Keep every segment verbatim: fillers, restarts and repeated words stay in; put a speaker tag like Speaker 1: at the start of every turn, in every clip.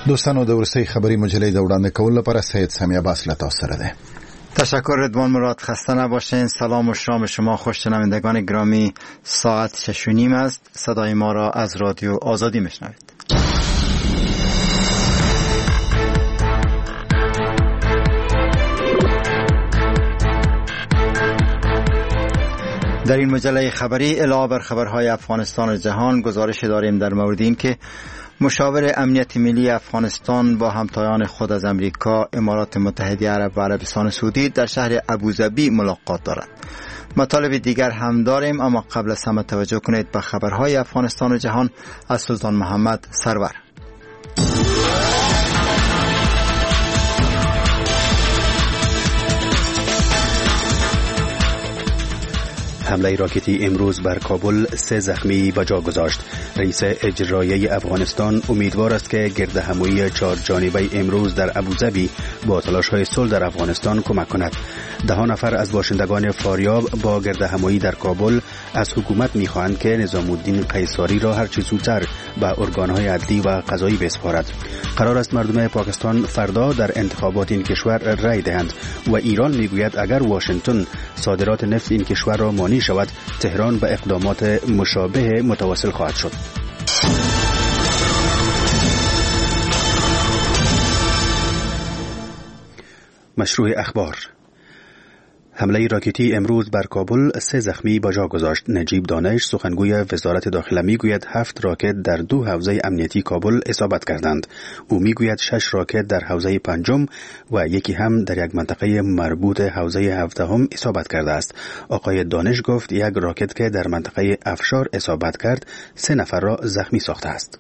Speaker 1: دوستانو د ورسې خبری مجلې د وړاندې کولو لپاره سید سامی عباس له تاسو سره ده.
Speaker 2: تشکر رضوان مراد. خسته نباشین. سلام و شام شما خوش شنوندگان گرامی. ساعت شش و نیم است. صدای ما را از رادیو آزادی میشنوید. در این مجله خبری علاوه بر خبرهای افغانستان و جهان گزارش داریم در مورد این که مشاور امنیت ملی افغانستان با همتایان خود از امریکا، امارات متحده عرب و عربستان سعودی در شهر ابوظبی ملاقات دارند. مطالب دیگر هم داریم، اما قبل از همه توجه کنید به خبرهای افغانستان و جهان از سلطان محمد سرور.
Speaker 3: حمله راکتی امروز بر کابل سه زخمی به جا گذاشت. رئیس اجرایی افغانستان امیدوار است که گردهمایی چهار جانبه امروز در ابوظبی با تلاش‌های صلح در افغانستان کمک کند. ده نفر از باشندگان فاریاب با گردهمایی در کابل از حکومت می‌خواهند که نظام الدین قیصاری را هر چه زودتر به ارگان‌های عدلی و قضایی بسپارد. قرار است مردم پاکستان فردا در انتخابات این کشور رای دهند و ایران میگوید اگر واشنگتن صادرات نفت این کشور را مانع شود، تهران به اقدامات مشابه متواصل خواهد شد. مشروع اخبار. حمله راکتی امروز بر کابل سه زخمی به جا گذاشت. نجیب دانش سخنگوی وزارت داخله میگوید هفت راکت در دو حوزه امنیتی کابل اصابت کردند. او میگوید شش راکت در حوزه پنجم و یکی هم در یک منطقه مربوط حوزه هفدهم اصابت کرده است. آقای دانش گفت یک راکت که در منطقه افشار اصابت کرد سه نفر را زخمی ساخته است.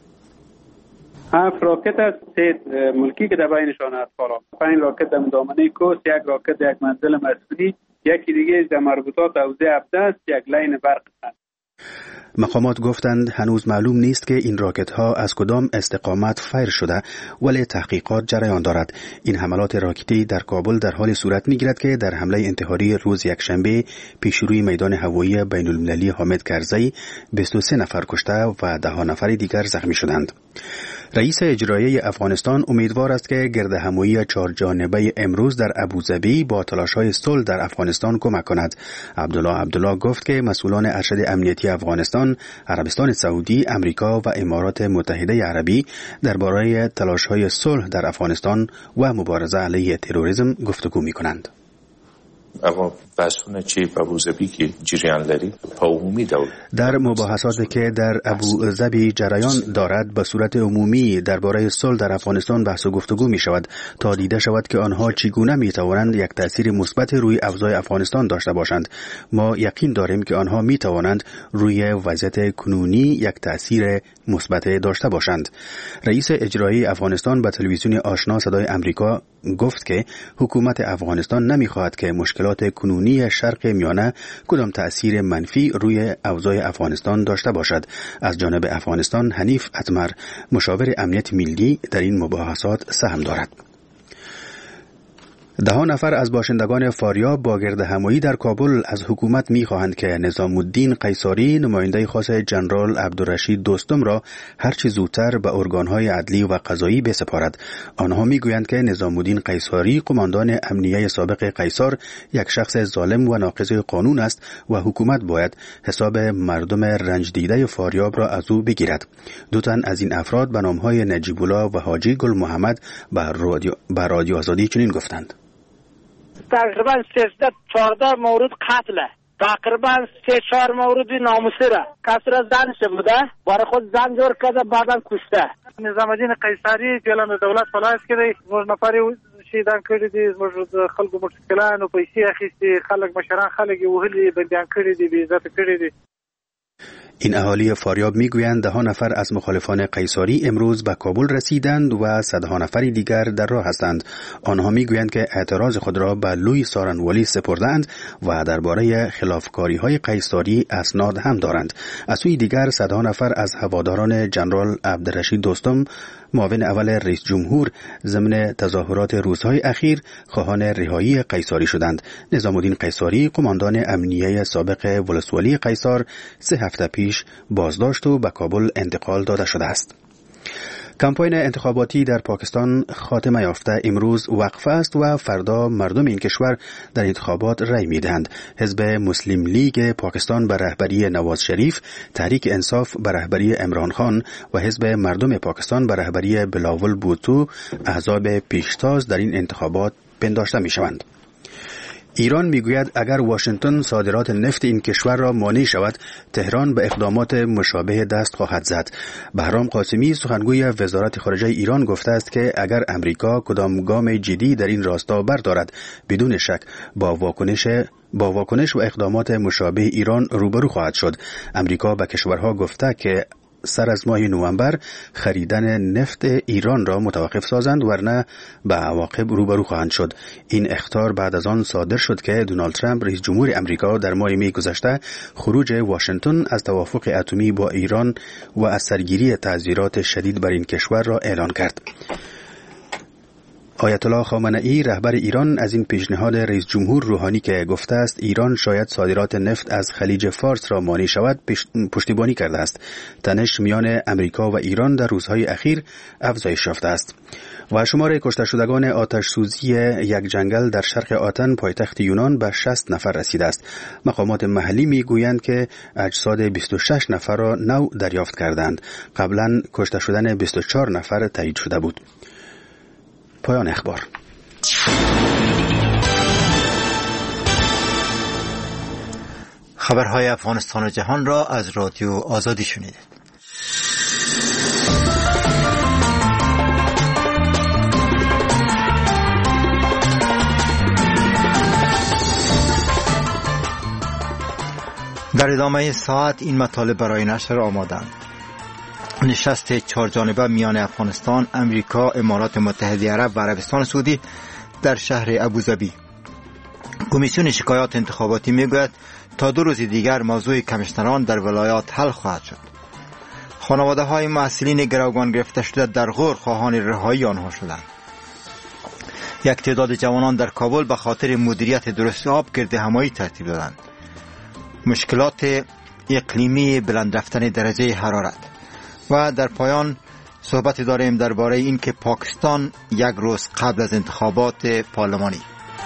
Speaker 4: هفت راکت است، سه ملکی که در بینشان است. حالا پنج راکت در مدامنه کوست، یک راکت در یک منزل مسکونی، یکی دیگه در مربوطات حوزه هفده است، یک لاین برق است.
Speaker 3: مقامات گفتند هنوز معلوم نیست که این راکت ها از کدام استقامت فایر شده، ولی تحقیقات جریان دارد. این حملات راکتی در کابل در حال صورت می گیرد که در حمله انتحاری روز یکشنبه پیشروی میدان هوایی بین المللی حامد کرزی بیست و سه نفر کشته و ده نفر دیگر زخمی شدند. رئیس اجرایی افغانستان امیدوار است که گردهمایی چهار جانبه امروز در ابوظبی با تلاش‌های صلح در افغانستان کمک کند. عبدالله عبدالله گفت که مسئولان ارشد امنیتی افغانستان، عربستان سعودی، امریکا و امارات متحده عربی درباره تلاش‌های صلح در افغانستان و مبارزه علیه تروریسم گفتگو می‌کنند.
Speaker 5: اما بحثونه چی ابوظبی که جریان لري په عمومی دور
Speaker 3: در مباحثاتی که در ابوظبی جریان دارد به صورت عمومی درباره صلح در افغانستان بحث و گفتگو می شود تا دیده شود که آنها چگونه می توانند یک تأثیر مثبت روی اوضاع افغانستان داشته باشند. ما یقین داریم که آنها می توانند روی وضعیت کنونی یک تأثیر مثبت داشته باشند. رئیس اجرایی افغانستان به تلویزیون آشنا صدای امریکا گفت که حکومت افغانستان نمی‌خواهد که مشکلات کنونی شرق میانه کدام تأثیر منفی روی اوضاع افغانستان داشته باشد. از جانب افغانستان حنیف اتمر مشاور امنیت ملی در این مباحثات سهم دارد. ده نفر از باشندگان فاریاب با گردهمایی در کابل از حکومت می‌خواهند که نظام الدین قیصاری نماینده خاص جنرال عبدالرشید دوستم را هر چه زودتر به ارگان‌های عدلی و قضایی بسپارد. آنها می‌گویند که نظام الدین قیصاری قماندان امنیه سابق قیصار یک شخص ظالم و ناقض قانون است و حکومت باید حساب مردم رنج دیده فاریاب را از او بگیرد. دو تن از این افراد به نام‌های نجیب الله و حاجی گل محمد به رادیو, رادیو آزادی چنین گفتند:
Speaker 6: تقریبا سیزده چهارده مورد قتله، تقریبا سه چهار مورد ناموسی را کسی را زنش بوده برای خود زن جور کرده بعدا کشته.
Speaker 4: نظام الدین قیصری جلال دولت فلایس کړی، موږ نفر شهیدان کړي دي، موږ خلکو مشکلان او پیسې اخیستي، خلک مشران خلک وهلي بندیان کړي دي، بې عزت کړي دي.
Speaker 3: این اهالی فاریاب میگویند ده نفر از مخالفان قیصاری امروز به کابل رسیدند و صدها نفری دیگر در راه هستند. آنها میگویند که اعتراض خود را به لوی سارنوالی سپردند و درباره خلافکاری های قیصاری اسناد هم دارند. از سوی دیگر صدها نفر از هواداران جنرال عبدالرشید دوستم معاون اول رئیس جمهور ضمن تظاهرات روزهای اخیر خواهان رهایی قیصاری شدند. نظام الدین قیصاری قماندان امنیه سابق ولسوالی قیصار سه هفته پیش بازداشت و به کابل انتقال داده شده است. کمپاین انتخاباتی در پاکستان خاتمه یافته امروز وقفه است و فردا مردم این کشور در انتخابات رای میدهند. حزب مسلم لیگ پاکستان به رهبری نواز شریف، تحریک انصاف به رهبری عمران خان و حزب مردم پاکستان به رهبری بلاول بوتو احزاب پیشتاز در این انتخابات پنداشته می شوند. ایران میگوید اگر واشنگتن صادرات نفت این کشور را مانع شود، تهران به اقدامات مشابه دست خواهد زد. بهرام قاسمی سخنگوی وزارت خارجه ایران گفته است که اگر امریکا کدام گام جدی در این راستا بردارد، بدون شک با واکنش با واکنش و اقدامات مشابه ایران روبرو خواهد شد. امریکا به کشورها گفته که سر از ماه نوامبر خریدن نفت ایران را متوقف سازند، ورنه به عواقب روبرو خواهند شد. این اخطار بعد از آن صادر شد که دونالد ترامپ رئیس جمهور امریکا در ماه می گذشته خروج واشنگتن از توافق اتمی با ایران و از سرگیری تعزیرات شدید بر این کشور را اعلان کرد. آیت الله خامنه‌ای رهبر ایران از این پیشنهاد رئیس جمهور روحانی که گفته است ایران شاید صادرات نفت از خلیج فارس را مانع شود پشتیبانی کرده است. تنش میان امریکا و ایران در روزهای اخیر افزایش یافته است. و شمار کشته شدگان آتش سوزی یک جنگل در شرق آتن پایتخت یونان به شصت نفر رسیده است. مقامات محلی میگویند که اجساد بیست و شش نفر را نو دریافت کردند. قبلا کشته شدن بیست و چهار نفر تایید شده بود. پایان اخبار.
Speaker 2: خبرهای افغانستان و جهان را از رادیو آزادی شنیدید. در ادامه ساعت این مطالب برای نشر آمادند. نشست چهارجانبه میان افغانستان، امریکا، امارات متحده عرب و عربستان سعودی در شهر ابوظبی. کمیسیون شکایات انتخاباتی میگوید تا دو روز دیگر موضوع کمیشنران در ولایات حل خواهد شد. خانواده های محصلین گروگان گرفته شده در غور خواهان رهایی آنها شدند. یک تعداد جوانان در کابل به خاطر مدیریت درست آب گرد همایی ترتیب دادند. مشکلات اقلیمی، بلند رفتن درجه حرارت. و در پایان صحبت داریم درباره این که پاکستان یک روز قبل از انتخابات پارلمانی.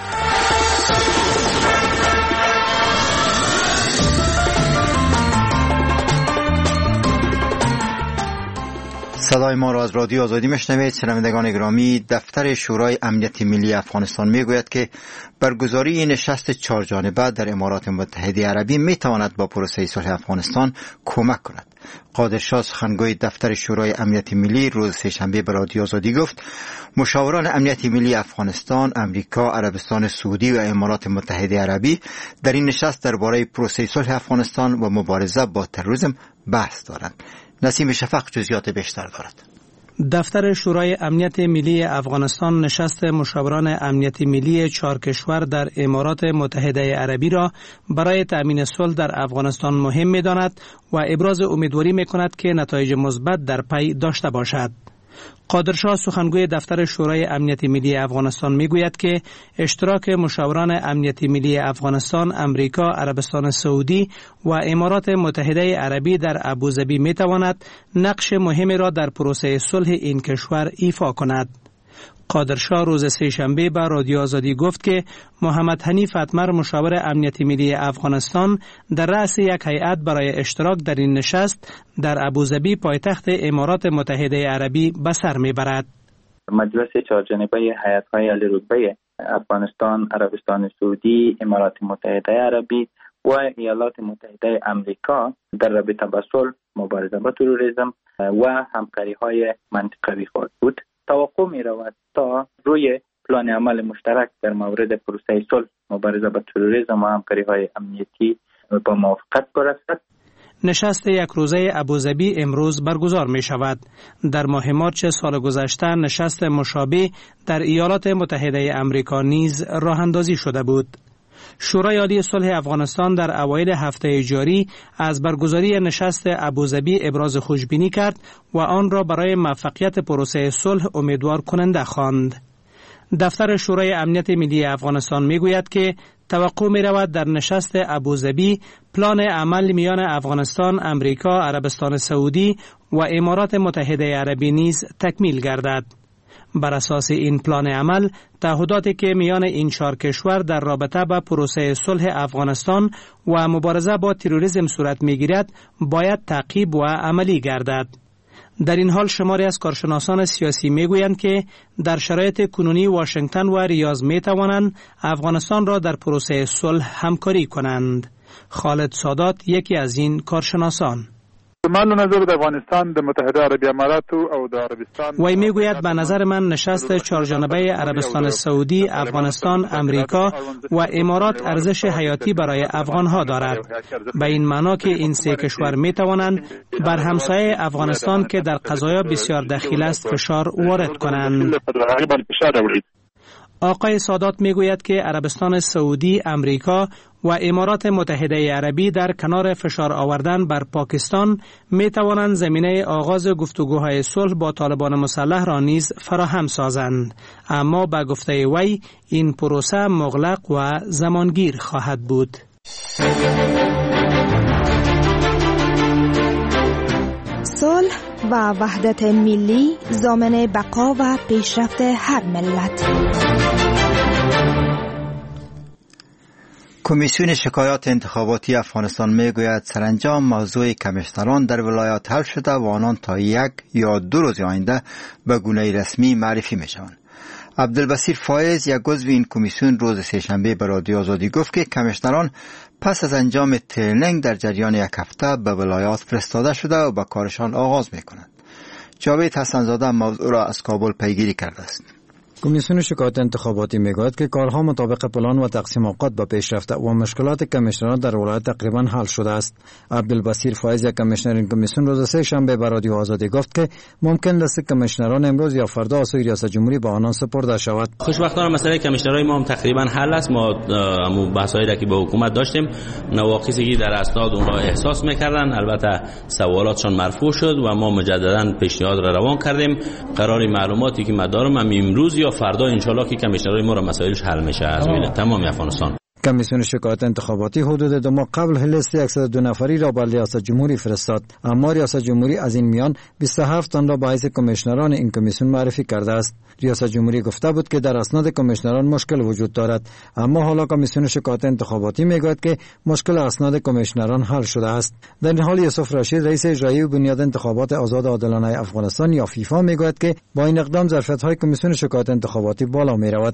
Speaker 2: صدای ما را از رادیو آزادی میشنوید. شنوندگان گرامی، دفتر شورای امنیت ملی افغانستان میگوید که برگزاری نشست چهارجانبه در امارات متحده عربی میتواند با پروسه صلح افغانستان کمک کند. قادرشاه سخنگوی دفتر شورای امنیت ملی روز سه‌شنبه به رادیو آزادی گفت مشاوران امنیت ملی افغانستان، امریکا، عربستان سعودی و امارات متحده عربی در این نشست درباره پروسه صلح افغانستان و مبارزه با تروریسم بحث دارند. نسیم شفق جزئیات بیشتر دارد.
Speaker 7: دفتر شورای امنیت ملی افغانستان نشست مشاوران امنیت ملی چهار کشور در امارات متحده عربی را برای تأمین صلح در افغانستان مهم می‌داند و ابراز امیدواری می‌کند که نتایج مثبت در پی داشته باشد. قادرشاه سخنگوی دفتر شورای امنیت ملی افغانستان میگوید که اشتراک مشاوران امنیت ملی افغانستان، امریکا، عربستان سعودی و امارات متحده عربی در ابوظبی میتواند نقش مهمی را در پروسه صلح این کشور ایفا کند. قادرشاه روز سه‌شنبه به رادیو آزادی گفت که محمد حنیف اتمر مشاور امنیت ملی افغانستان در رأس یک هیئت برای اشتراک در این نشست در ابوظبی پایتخت امارات متحده عربی به سر میبرد.
Speaker 8: مجلس چهارجانبه هیئت‌های عالی‌رتبه افغانستان، عربستان سعودی، امارات متحده عربی و ایالات متحده آمریکا در رابطه با صلح، مبارزه با تروریسم و همکاری‌های منطقوی خواهد بود. توقع می رود تا روی پلان عمل مشترک در مورد پروسه صلح، مبارزه با تروریسم و همکاری‌های امنیتی با موافقت برسد.
Speaker 7: نشست یک روزه ابوظبی امروز برگزار می شود. در ماه مارس سال گذشته نشست مشابه در ایالات متحده آمریکا نیز راه اندازی شده بود. شورای عالی صلح افغانستان در اوایل هفته جاری از برگزاری نشست ابوظبی ابراز خوشبینی کرد و آن را برای موفقیت پروسه صلح امیدوار کننده خواند. دفتر شورای امنیت ملی افغانستان میگوید که توقع می رود در نشست ابوظبی پلان عمل میان افغانستان، امریکا، عربستان سعودی و امارات متحده عربی نیز تکمیل گردد. بر اساس این پلان عمل، تعهداتی که میان این چهار کشور در رابطه با پروسه صلح افغانستان و مبارزه با تروریسم صورت میگیرد باید تعقیب و عملی گردد. در این حال شماری از کارشناسان سیاسی میگویند که در شرایط کنونی واشنگتن و ریاض می توانند افغانستان را در پروسه صلح همکاری کنند. خالد سادات یکی از این کارشناسان.
Speaker 9: من نظر د افغانستان د متحده عربی امارات او د عربستان
Speaker 7: وی میگوید به نظر من نشست چهارجانبه عربستان سعودی، افغانستان، امریکا و امارات ارزش حیاتی برای افغانها دارد. به این معنا که این سه کشور می توانند بر همسایه افغانستان که در قضایا بسیار دخیل است فشار وارد کنند. آقای سادات میگوید که عربستان سعودی، امریکا و امارات متحده عربی در کنار فشار آوردن بر پاکستان می توانند زمینه آغاز گفتگوهای صلح با طالبان مسلح را نیز فراهم سازند، اما به گفته وی این پروسه مغلق و زمانگیر خواهد بود.
Speaker 10: صلح و وحدت ملی ضامن بقا و پیشرفت هر ملت.
Speaker 2: کمیسیون شکایات انتخاباتی افغانستان میگوید سرانجام موضوع کمیشنران در ولایات حل شده و آنان تا یک یا دو روز آینده به گونه رسمی معرفی میشوند. عبدالبصیر فایز یک عضو این کمیسیون روز سه‌شنبه به رادیو آزادی گفت که کمیشنران پس از انجام ترینینگ در جریان یک هفته به ولایات فرستاده شده و به کارشان آغاز میکنند. جاوید حسن‌زاده موضوع را از کابل پیگیری کرده است.
Speaker 11: کمیسیون شکایات انتخاباتی میگوید که کارها مطابق پلان و تقسیم اوقات به پیش رفته و مشکلات کمیشنران در ولایت تقریبا حل شده است. عبدالبصیر فایز یک کمیشنر این کمیسیون روز سه شنبه به رادیو آزادی گفت که ممکن است کمیشنران امروز یا فردا از سوی ریاست جمهوری به آنان سپرده شود.
Speaker 12: خوشبختانه مسئله کمیشنرای ما هم تقریبا حل است. ما همون بحثایی را که با حکومت داشتیم نواقصی که در اسناد اون را احساس میکردن، البته سوالاتشان مرفوع شد و ما مجددا پیشنهاد را روان کردیم. قرار معلوماتی که من دارم امروز یا فردا انشالله که کمیشنرای ما را مسائلش حل میشه از بین تمام افغانستان.
Speaker 11: کمیسیون شکایات انتخاباتی حدود دو ماه قبل لیست صد و دو نفری را به ریاست جمهوری فرستاد، اما ریاست جمهوری از این میان بیست و هفت تن را به حیث کمیشنران این کمیسیون معرفی کرده است. ریاست جمهوری گفته بود که در اسناد کمیشنران مشکل وجود دارد، اما حالا کمیسیون شکایات انتخاباتی میگوید که مشکل اسناد کمیشنران حل شده است. در این حال یوسف رشید رئیس اجرایی بنیاد انتخابات آزاد و عادلانه افغانستان یا فیفا میگوید که با این اقدام ظرفیت‌های کمیسیون شکایات انتخاباتی بالا میرود.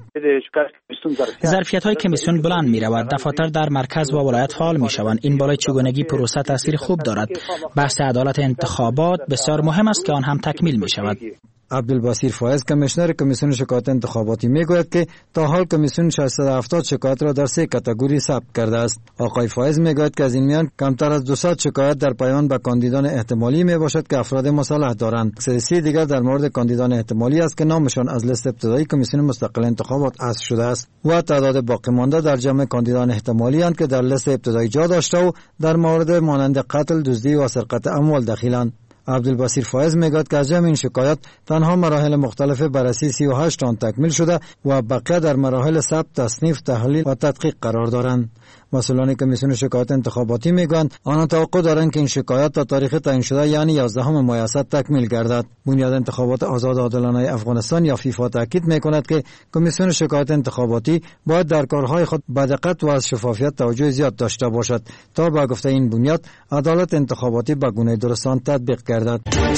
Speaker 13: ظرفیت‌های کمیسیون بلند می‌رود. دفاتر در مرکز و ولایت فعال می‌شوند. این بالای چگونگی پروسه تاثیر خوب دارد. بحث عدالت انتخابات بسیار مهم است که آن هم تکمیل می‌شود.
Speaker 11: عبدالبصیر فایز کمیشنر کمیسیون شکایات انتخاباتی میگوید که تا حال کمیسیون ششصد و هفتاد شکایت را در سه کاتگوری ثبت کرده است. آقای فایز میگوید که از این میان کمتر از دویست شکایت در پیوند به کاندیدان احتمالی میباشد که افراد مسلح دارند. سه دیگر در مورد کاندیدان احتمالی است که نامشان از لیست ابتدایی کمیسیون مستقل انتخابات حذف شده است و تعداد باقی مانده در جمع کاندیدان احتمالی اند که در لیست ابتدایی جا داشته و در مورد مانند قتل، دزدی و سرقت اموال دخیلند. عبدالبصیر فایز میگوید که از جمع این شکایات تنها مراحل مختلف بررسی سی و هشت آن تکمیل شده و بقیه در مراحل ثبت، تصنیف، تحلیل و تدقیق قرار دارند. مسئولان کمیسیون شکایات انتخاباتی میگویند آنها توقع دارند که این شکایات تا تاریخ تعیین شده یعنی یازدهم ماه تکمیل گردد. بنیاد انتخابات آزاد و عادلانه افغانستان یا فیفا تاکید میکند که کمیسیون شکایات انتخاباتی باید در کارهای خود با دقت و از شفافیت توجه زیاد داشته باشد تا با گفته این بنیاد عدالت انتخاباتی به گونه درستان تطبیق گردد.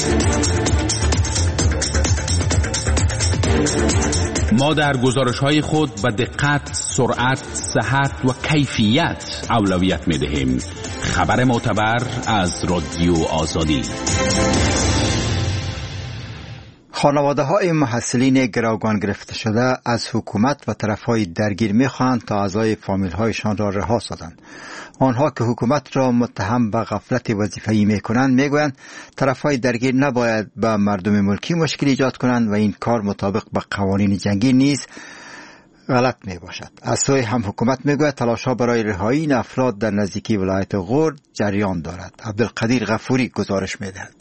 Speaker 14: ما در گزارش‌های خود به دقت، سرعت، صحت و کیفیت اولویت می‌دهیم. خبر معتبر از رادیو آزادی.
Speaker 2: خانواده‌های محصلین گروگان گرفته شده از حکومت و طرف‌های درگیر می‌خواهند تا اعضای فامیل‌هایشان را رها سازند. آنها که حکومت را متهم به غفلت وظیفه‌ای می‌کنند می‌گویند طرف‌های درگیر نباید به مردم ملکی مشکل ایجاد کنند و این کار مطابق با قوانین جنگی نیز غلط میباشد. از سوی هم حکومت میگوید تلاش‌ها برای رهایی این افراد در نزدیکی ولایت غور جریان دارد. عبدالقدیر غفوری گزارش میدهد.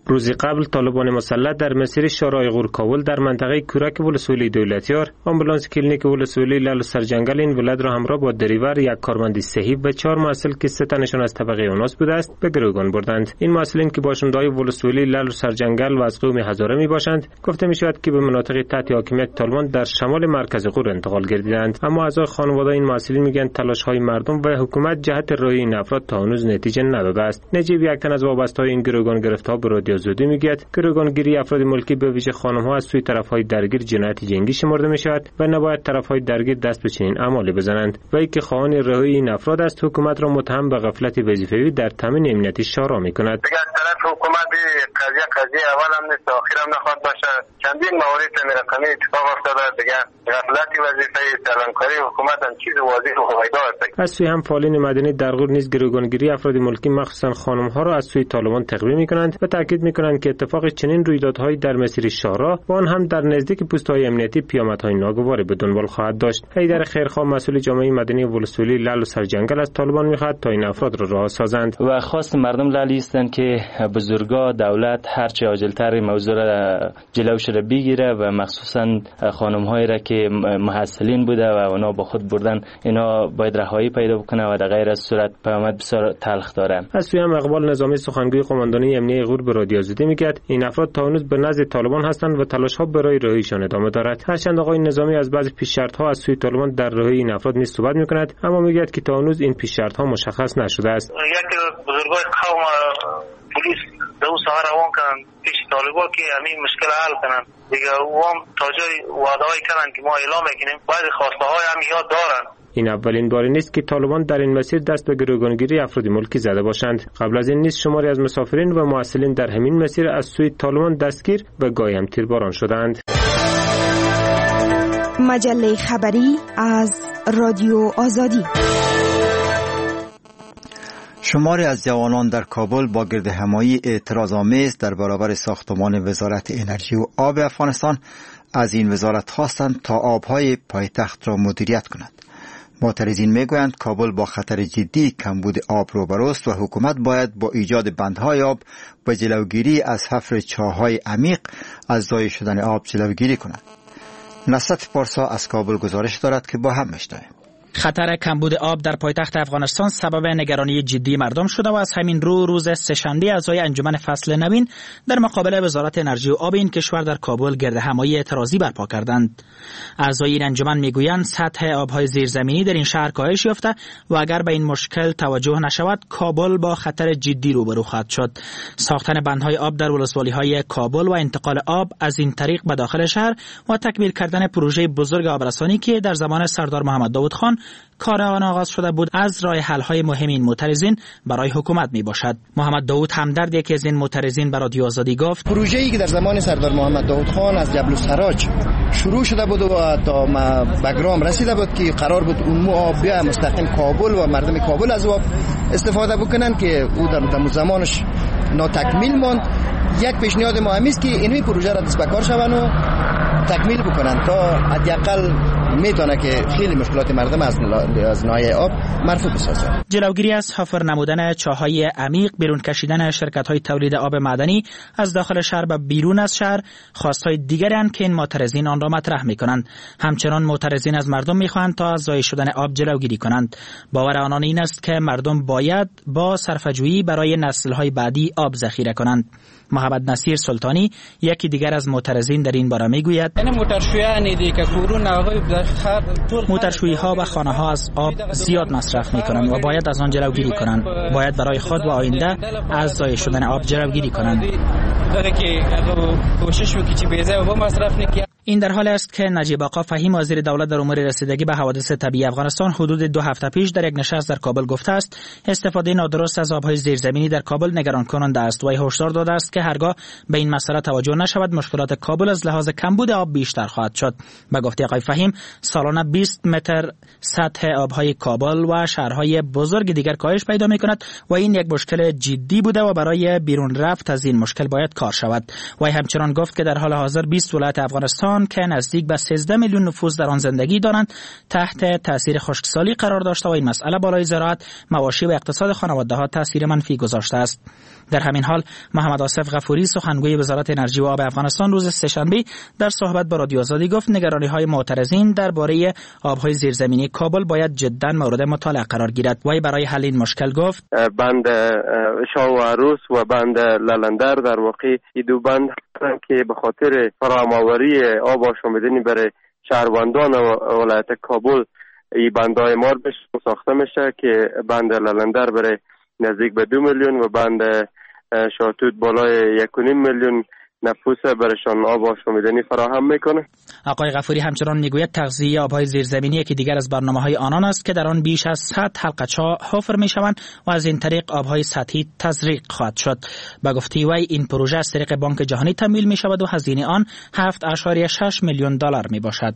Speaker 15: روز قبل طالبان مسلح در مسیر شارای غور کابل در منطقه کورک ولسوالی دولتیار آمبولانس کلینیک ولسوالی لالو سرجنگل این ولایت را همراه با دریور، یک کارمند صحی و چهار مسئول که سه تنشان از طبقه اوناس بوده است به گروگان بردند. این مسئولین که باشنده‌های ولسوالی لالو سرجنگل و از قوم هزاره می باشند، گفته می شود که به مناطق تحت حاکمیت طالبان در شمال مرکز غور انتقال گردیدند. اما اعضای خانواده این مسئولین میگن تلاش‌های مردم و حکومت جهت رهایی این افراد تا هنوز نتیجه نداده است. نجیب یک تن از وابسته‌های این گروگان گرفتار به رادیو آزادی میگوید گروگانگیری افراد ملکی به ویژه خانم‌ها از سوی طرف‌های درگیر جنایت جنگی شمرده می‌شود و نباید طرف‌های درگیر دست به چنین اعمالی بزنند. و اینکه خواهان رهایی این افراد است، حکومت را متهم به غفلت وظیفه‌ای در تامین امنیتی شورا می‌کند.
Speaker 16: دیگر طرف حکومت قضیه قضیه اول هم نیست آخر هم نخواد باشه. چندین موارد رقمی اتفاق افتاده دیگه غفلت وظیفه‌ای تلنکاری حکومت هم چیز واضح و پیدا است.
Speaker 15: از سوی هم فعالین مدنی در غور نیز گروگانگیری افراد ملکی مخصوصاً خانم‌ها را از سوی طالبان تقویه می‌کنند و تاکید می‌کنند که اتفاق چنین رویدادهایی در مسیر شورا و آن هم در نزدیک پست‌های امنیتی پیامدهای ناگواری به دنبال خواهد داشت. حیدر خیرخواه مسئول جامعه مدنی ولسوالی لالو سرجنگل از طالبان می‌خواهد تا این افراد را رها سازند
Speaker 17: و خواست مردم لالی هستند که بزرگا دولت هرچه عاجل‌تر موضوع را جلوش را بگیره و مخصوصاً خانم‌هایی را که محصلین بوده و اونا با خود بردن اینا باید رهایی پیدا بکنه و در غیر از صورت پیامد بسیار تلخ داره.
Speaker 15: از سوی هم اقبال نظامی سخنگوی قماندانی امنیتی غور به رادیو آزادی میگه این افراد تا هنوز به نزد طالبان هستند و تلاش‌ها برای رهاییشان ادامه دارد. هرچند آقای نظامی از بعضی پیش‌شرط‌ها از سوی طالبان در رهایی این افراد نیز صحبت می‌کند، اما میگه که تا هنوز این پیش‌شرط‌ها مشخص نشده است.
Speaker 16: یک بزرگای قوم پلیس دو ساعت روان کردن پیش طالبان که همین مشکل حل کنن. دیگه اوام تا جای وعده‌ای کردن که ما اعلام می‌کنیم، بعضی خواسته‌های هم یاد دارن.
Speaker 15: این اولین باری نیست که طالبان در این مسیر دست به گروگانگیری افراد ملکی زده باشند. قبل از این نیز شماری از مسافرین و معسلین در همین مسیر از سوی طالبان دستگیر و گاهی هم تیرباران شدند.
Speaker 10: مجله خبری از رادیو آزادی.
Speaker 2: شماری از جوانان در کابل با گردهمایی اعتراض‌آمیز در برابر ساختمان وزارت انرژی و آب افغانستان از این وزارت خواستند تا آبهای پایتخت را مدیریت کند. معترضین میگویند کابل با خطر جدی کمبود آب روبروست و حکومت باید با ایجاد بندهای آب و جلوگیری از حفر چاه‌های عمیق از ضایع شدن آب جلوگیری کند. نصرت پارسا از کابل گزارش دارد که با هم میشنویم.
Speaker 13: خطر کمبود آب در پایتخت افغانستان سبب نگرانی جدی مردم شده و از همین رو روز سه‌شنبه اعضای انجمن فصل نوین در مقابل وزارت انرژی و آب این کشور در کابل گردهمایی اعتراضی برپا کردند. اعضای این انجمن میگویند سطح آبهای زیرزمینی در این شهر کاهش یافته و اگر به این مشکل توجه نشود کابل با خطر جدی روبرو خواهد شد. ساختن بندهای آب در ولسوالی‌های کابل و انتقال آب از این طریق به داخل شهر و تکمیل کردن پروژه بزرگ آبرسانی که در زمان سردار محمد داود خان کار آن آغاز شده بود از راه حل‌های مهم این معترضین برای حکومت می باشد. محمد داود همدرد یکی از این معترضین به رادیو آزادی گفت
Speaker 18: پروژه‌ای که در زمان سردار محمد داود خان از جبل السراج شروع شده بود و تا بگرام رسیده بود که قرار بود اون آب بیا مستقیم کابل و مردم کابل از آب استفاده بکنن که او در زمانش ناتکمیل ماند. یک پیشنهاد ما همیست که اینوی پروژه را دست به کار شون و تکمیل بکنن تا حداقل میتونه که خیلی مشکلات مردم از از ناحیه آب مرفوع بسازه.
Speaker 13: جلوگیری از حفر نمودن چاهای عمیق، بیرون کشیدن شرکت‌های تولید آب معدنی از داخل شهر و بیرون از شهر خواست‌های دیگری اند که این معترضین آن را مطرح می‌کنند. همچنان معترضین از مردم می‌خواهند تا از ضایع شدن آب جلوگیری کنند. باور آنان این است که مردم باید با صرفه‌جویی برای نسل‌های بعدی آب ذخیره کنند. محمد نصیر سلطانی یکی دیگر از معترضین در این باره میگوید موترشویی ها و خانه ها از آب زیاد مصرف میکنند و باید از آن جلوگیری کنند. باید برای خود و آینده از ضایع شدن آب جلوگیری کنند. این در حال است که نجیب آقا فهیم وزیر دولت در امور رسیدگی به حوادث طبیعی افغانستان حدود دو هفته پیش در یک نشست در کابل گفته است استفاده نادرست از آبهای زیرزمینی در کابل نگران کننده است و هشدار داده است که هرگاه به این مسئله توجه نشود مشکلات کابل از لحاظ کمبود آب بیشتر خواهد شد. به گفته آقای فهیم سالانه بیست متر سطح آبهای کابل و شهرهای بزرگ دیگر کاهش پیدا می‌کند و این یک مشکل جدی بوده و برای بیرون رفت از این مشکل باید کار شود. و همچنان گفت که در حال حاضر بیست ولایت افغانستان که نزدیک به سیزده میلیون نفوس در آن زندگی دارند تحت تاثیر خشکسالی قرار داشته و این مسئله بالای زراعت، مواشی و اقتصاد خانواده‌ها تاثیر منفی گذاشته است. در همین حال محمد آصف غفوری سخنگوی وزارت انرژی و آب افغانستان روز سه‌شنبه در صحبت با رادیو آزادی گفت نگرانی‌های معترضین درباره آب‌های زیرزمینی کابل باید جداً مورد مطالعه قرار گیرد. وی برای حل این مشکل گفت
Speaker 19: بند شاه و عروس و بند لالندر در واقع این دو بند که به خاطر فراهم‌آوری آب آشامیدنی برای شهروندان ولایت کابل این بندهای مار ساخته میشه که بند لالندر برای نزدیک به دو میلیون و بند شاتوت بالای یک و نیم میلیون نفوس برشان آب آشامیدنی فراهم میکنه.
Speaker 13: آقای غفوری همچنان میگوید تغذیه آبهای زیرزمینی که دیگر از برنامه‌های آنان است که در آن بیش از صد حلقه‌چاه حفر میشوند و از این طریق آبهای سطحی تزریق خواهد شد. با گفته وی این پروژه از طریق بانک جهانی تمویل میشود و هزینه آن هفت ممیز شش میلیون دلار میباشد.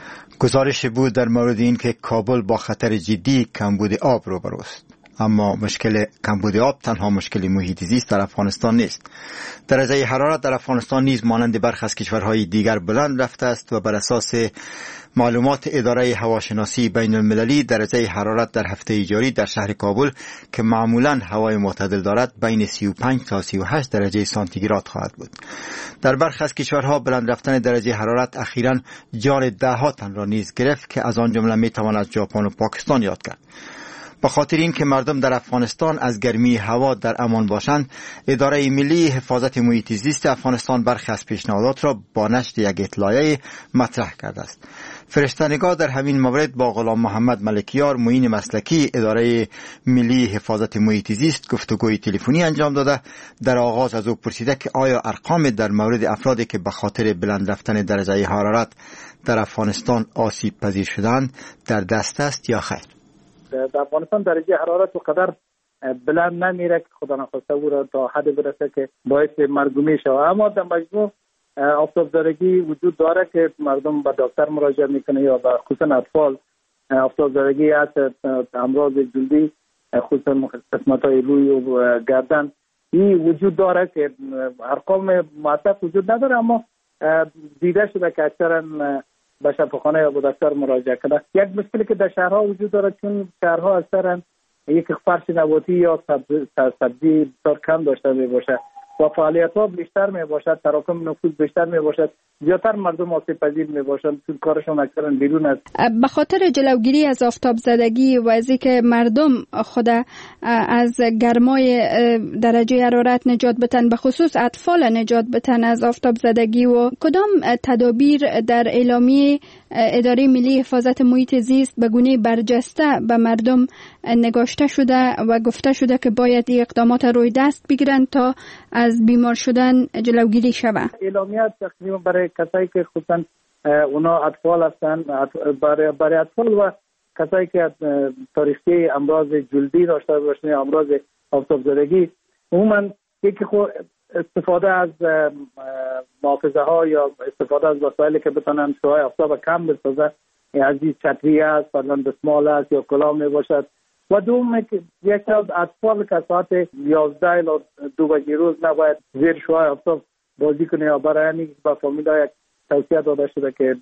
Speaker 2: گزارش بود در مورد این که کابل با خطر جدی کمبود آب روبروست. اما مشکل کمبود آب تنها مشکل محیط زیست در افغانستان نیست. درجه حرارت در افغانستان نیز مانند برخی از کشورهای دیگر بلند رفته است و بر اساس معلومات اداره هواشناسی بین المللی درجه حرارت در هفته جاری در شهر کابل که معمولاً هوای معتدل دارد بین سی و پنج تا سی و هشت درجه سانتیگراد خواهد بود. در برخی از کشورها بلند رفتن درجه حرارت اخیراً جان ده ها تن را نیز گرفت که از آن جمله می توان از ژاپن و پاکستان یاد کرد. به خاطر این که مردم در افغانستان از گرمی هوا در امان باشند، اداره ملی حفاظت محیط زیست افغانستان برخی از پیشنهادات را با نشر یک اطلاعیه مطرح کرده است. فرشته‌نگار در همین مورد با غلام محمد ملکیار معین مسلکی اداره ملی حفاظت محیط زیست گفتگوی تلفنی انجام داده. در آغاز از او پرسیده که آیا ارقام در مورد افرادی که به خاطر بلند رفتن درجه حرارت در افغانستان آسیب پذیر شدند در دست است یا خیر.
Speaker 4: در افغانستان درجه حرارت و قدر بلند نمیره که خدا نخواسته او را تا حد برسه که باعث مرگومی شود. اما در مجموع آفتابزدگی وجود داره که مردم به دکتر مراجعه میکنه یا به خصوصا اطفال آفتابزدگی از امراض جلدی خصوصا قسمت‌های روی و گردن این وجود داره که ارقام معتبر وجود نداره، اما دیده شده که اکثرا به شفاخانه یا به دکتر مراجعه کرده. یک مشکلی که در شهرها وجود داره چون شهرها اکثرا یک فرش نباتی یا سبزی سبزی بسیار کم داشته می باشه و فعالیت ها بیشتر می باشد، تراکم نفوذ بیشتر می باشد، زیادتر مردم آسیب پذیر می باشند چون کارشون اکثرا بیرون است.
Speaker 20: به خاطر جلوگیری از آفتاب زدگی و از اینکه مردم خود از گرمای درجه حرارت نجات بتن، به خصوص اطفال نجات بتن از آفتاب زدگی، و کدام تدابیر در اعلامیه اداره ملی حفاظت محیط زیست به گونه برجسته به مردم نگاشته شده و گفته شده که باید این اقدامات روی دست بگیرند تا از بیمار شدن جلوگیری شود؟
Speaker 4: اعلامیه تقریبا برای کسایی که خصوصا اونا اطفال هستند، برای برای اطفال و کسایی که تاریخچه امراض جلدی داشته باشند، امراض آفتاب زدگی، عموما یکی خود استفاده از محافظه ها یا استفاده از وسایلی که بتونن شعاع آفتاب کم بسازه، از این چتری است، مثلا دستمال است یا کلاه می باشد. و دوم یک از اطفال که ساعت یازده الی دو بجه روز نباید زیر شعاع آفتاب بازی کنه یا برای همین با فامیلا یک توصیه داده شده که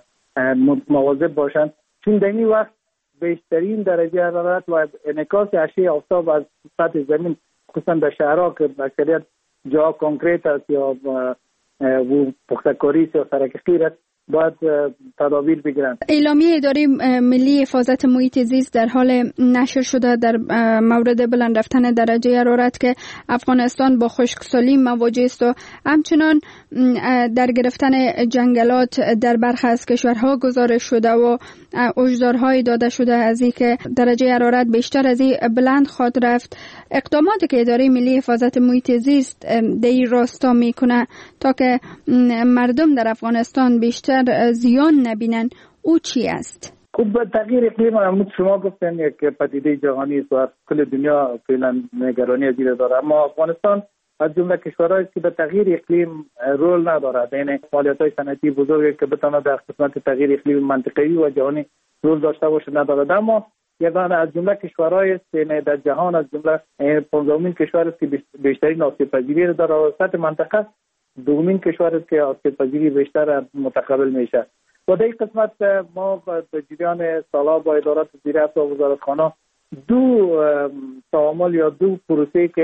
Speaker 4: مواظب باشند، چون در این وقت بیشترین درجه حرارت و انعکاس اشعه آفتاب از سطح زمین خصوصا در شهرها که اکثریت جا کنکریت است یا پخته‌کاری است یا سرکشی است باید تدابیر بگیرند.
Speaker 20: اعلامیه اداره ملی حفاظت محیط زیست در حال نشر شده در مورد بلند رفتن درجه حرارت که افغانستان با خشکسالی مواجه است و همچنان در گرفتن جنگلات در برخی از کشورها گزارش شده و هشدارهایی داده شده از اینکه درجه حرارت بیشتر از این بلند خواهد رفت. اقداماتی که اداره ملی حفاظت محیط زیست در این راستا میکنه تا که مردم در افغانستان بیشتر زیان نبینن، او چی است؟
Speaker 4: خب تغییر اقلیم همون شما گفتن یک پدیده جهانی است و کل دنیا فعلا نگرانی ازیره داره، اما افغانستان از جمله کشورهایی است که به تغییر اقلیم رول ندارد، یعنی فعالیت‌های صنعتی بزرگی که بتونه در قسمت تغییر اقلیم منطقه‌ای و جهانی رول داشته باشه ندارد. اما یگانه از جمله کشورهایی است که در جهان از جمله پنجمین کشور است که بیشترین آسیب پذیری داره و سطح منطقه دومین کشور است که آسیب پذیری بیشتر متقبل میشه. و در این قسمت ما به جریان سالها با ادارات زیرساخت و وزارتخانه دو تعامل یا دو پروسه که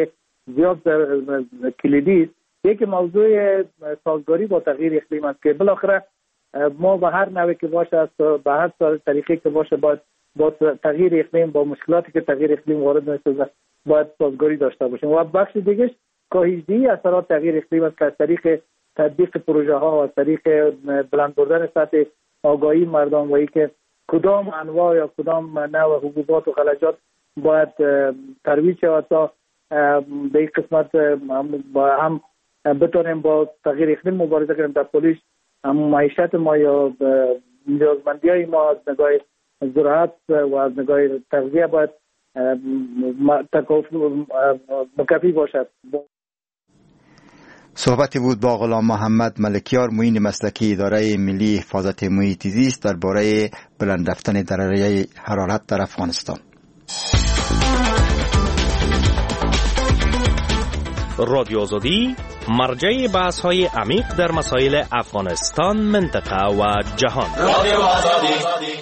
Speaker 4: زیاد کلیدی است. یکی موضوع سازگاری با تغییر اقلیم است که بالاخره ما به هر نوعی که باشه است به هر طریقی که باشه باید با تغییر اقلیم با مشکلاتی که تغییر اقلیم وارد می‌سازه باید سازگاری داشته باشیم. و بخش دیگه‌اش کاهش‌دهی اثرات تغییر اقلیم است که از طریق تطبیق پروژه ها و از طریق بلند بردن سطح آگاهی مردم و اینکه کدام انواع یا کدام نوع حبوبات و غلجات باید ترویج شود تا به این قسمت با هم بتونیم با تغییر اقلیم مبارزه کنیم. در پولیش هم معیشت ما یا نیازمندی های ما از نگاه زراعت و از نگاه تغذیه باید مکفی باشد.
Speaker 2: صحبتی بود با غلام محمد ملکیار، معین مسلکی اداره ملی حفاظت محیط زیست درباره بلند رفتن درجه حرارت در افغانستان.
Speaker 21: رادیو آزادی مرجع بحث های عمیق در مسائل افغانستان، منطقه و جهان. رادیو آزادی.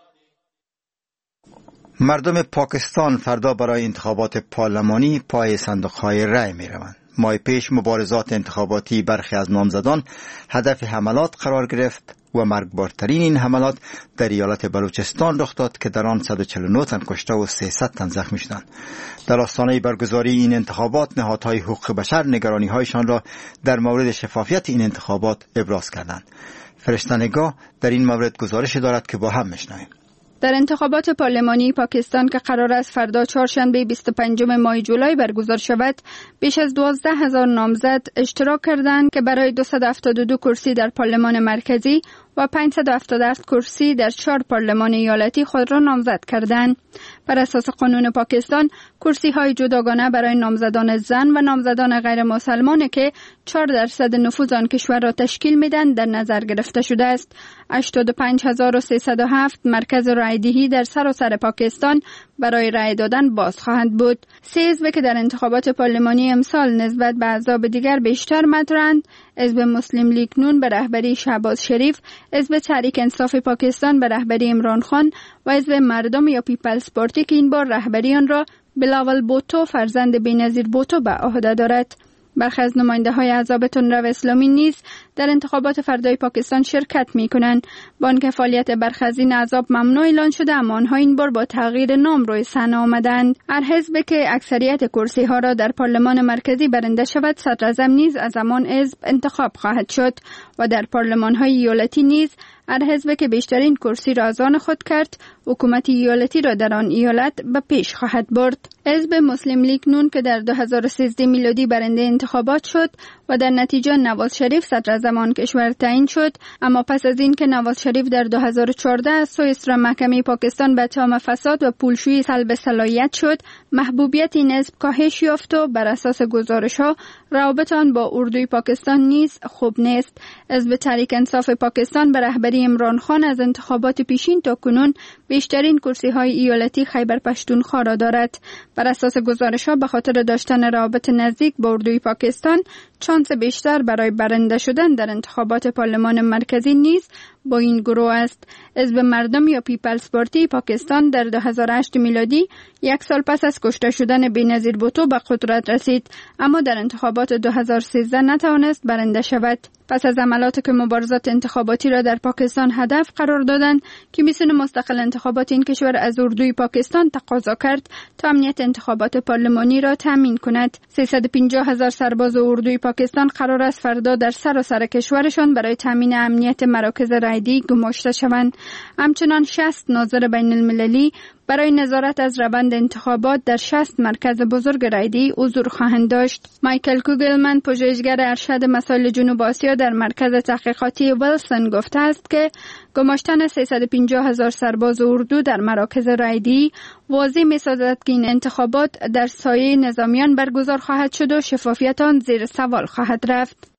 Speaker 2: مردم پاکستان فردا برای انتخابات پارلمانی پای صندوق‌های رای می‌روند. ماه پیش مبارزات انتخاباتی برخی از نامزدان هدف حملات قرار گرفت و مرگبارترین این حملات در ایالت بلوچستان رخ داد که در آن صد و چهل و نه تن کشته و سیصد تن زخمی شدند. در آستانه برگزاری این انتخابات نهادهای حقوق بشر نگرانی‌هایشان را در مورد شفافیت این انتخابات ابراز کردند. فرشته نگاه در این مورد گزارش دارد که با هم میشنویم.
Speaker 20: در انتخابات پارلمانی پاکستان که قرار است فردا چهارشنبه بیست و پنجم ماه جولای برگزار شود، بیش از دوازده هزار نامزد اشتراک کردند که برای دویست و هفتاد و دو کرسی در پارلمان مرکزی و پانصد و هفتاد و هفت کرسی در چهار پارلمان ایالتی خود را نامزد کردند. بر اساس قانون پاکستان، کرسی های جداگانه برای نامزدان زن و نامزدان غیر مسلمان که چهار درصد نفوذ آن کشور را تشکیل میدن در نظر گرفته شده است. هشتاد و پنج هزار و سیصد و هفت مرکز رایدهی در سراسر پاکستان برای رای دادن باز خواهند بود. سه حزب که در انتخابات پارلمانی امسال نسبت به احزاب دیگر بیشتر مدرند، حزب مسلم لیگ نون به رهبری شهباز شریف، حزب تحریک انصاف پاکستان به رهبری عمران خان و حزب مردم یا پیپلز پارتی که این بار رهبری آن را بلاول بوتو فرزند بینظیر بوتو به عهده دارد. برخی از نماینده های احزاب تندرو اسلامی نیز در انتخابات فردای پاکستان شرکت می کنند. با آنکه فعالیت برخی از این احزاب ممنوع اعلان شده، اما آنها این بار با تغییر نام روی صحنه آمدند. هر حزب که اکثریت کرسی ها را در پارلمان مرکزی برنده شود، صدر اعظم نیز از همان حزب انتخاب خواهد شد و در پارلمان های ایالتی نیز هر حزب که بیشترین کرسی را از آن خود کرد، حکومت ایالتی را در آن ایالت به پیش خواهد برد. حزب مسلم لیگ نون که در دو هزار و سیزده میلادی برنده انتخابات شد و در نتیجه نواز شریف صدر اعظم کشور تعیین شد، اما پس از این که نواز شریف در دو هزار و چهارده از سوی اصرار محکمه پاکستان به اتهام فساد و پولشویی سلب صلاحیت شد، محبوبیت این حزب کاهش یافت و بر اساس گزارش‌ها روابط آن با اردوی پاکستان نیز خوب نیست. حزب تحریک انصاف پاکستان به رهبری عمران خان از انتخابات پیشین تا کنون بیشترین کرسی‌های ایالتی خیبر پشتونخوا را دارد. بر اساس گزارش‌ها به خاطر داشتن روابط نزدیک با اردوی پاکستان، شانس بیشتر برای برنده شدن در انتخابات پارلمان مرکزی نیز با این گروه است. حزب مردم یا پیپلز پارتی پاکستان در دو هزار و هشت میلادی یک سال پس از کشته شدن بینظیر بوتو به قدرت رسید، اما در انتخابات دو هزار و سیزده نتوانست برنده شود. پس از عملیاتی که مبارزات انتخاباتی را در پاکستان هدف قرار دادند، کمیسیون مستقل انتخابات این کشور از اردوی پاکستان تقاضا کرد تا امنیت انتخابات پارلمانی را تامین کند. سیصد و پنجاه هزار سرباز اردوی پاکستان قرار است فردا در سراسر کشورشان برای تامین امنیت مراکز رایدهی گماشته شوند. همچنان شصت ناظر بین المللی برای نظارت از روند انتخابات در شصت مرکز بزرگ رایدهی حضور خواهند داشت. مایکل کوگلمن، پژوهشگر ارشد مسائل جنوب آسیا در مرکز تحقیقاتی ویلسون، گفته است که گماشتن سیصد و پنجاه هزار سرباز اردو در مراکز رایدهی واضح می‌سازد که این انتخابات در سایه نظامیان برگزار خواهد شد و شفافیت آن زیر سوال خواهد رفت.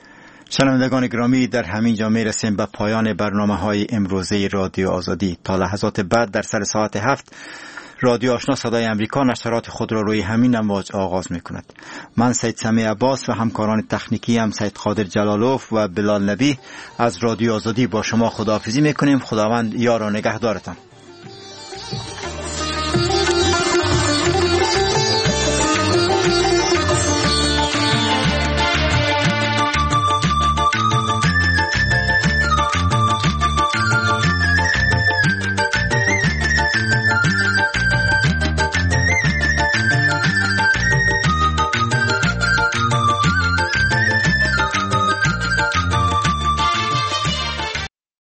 Speaker 2: شنوندگان گرامی، در همین جا می‌رسیم به پایان برنامه‌های امروزه رادیو آزادی. تا لحظات بعد در سر ساعت هفت رادیو آشنا صدای امریکا نشرات خود را روی همین امواج آغاز می‌کند. من سید سمیع عباس و همکاران تکنیکی هم سید قادر جلالوف و بلال نبی از رادیو آزادی با شما خداحافظی می‌کنیم. خداوند یار و نگهدارتان.